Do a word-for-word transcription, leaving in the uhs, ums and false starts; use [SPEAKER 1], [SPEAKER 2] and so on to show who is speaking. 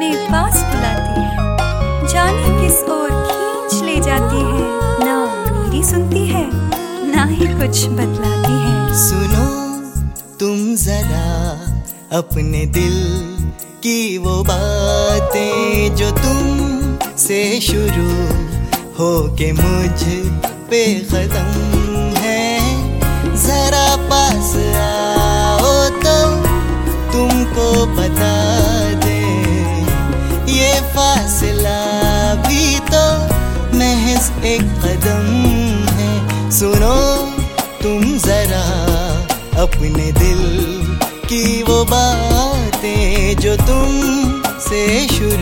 [SPEAKER 1] अपने पास बुलाती है, जाने किस ओर खींच ले जाती है। ना मेरी सुनती है, ना ही कुछ बतलाती है।
[SPEAKER 2] सुनो तुम जरा अपने दिल की वो बातें जो तुम से शुरू हो के मुझ पे खत्म है। जरा पास आओ तो तुमको बता दे, ये फासला भी तो महज एक कदम है। सुनो तुम जरा अपने दिल की वो बातें जो तुम से शुरू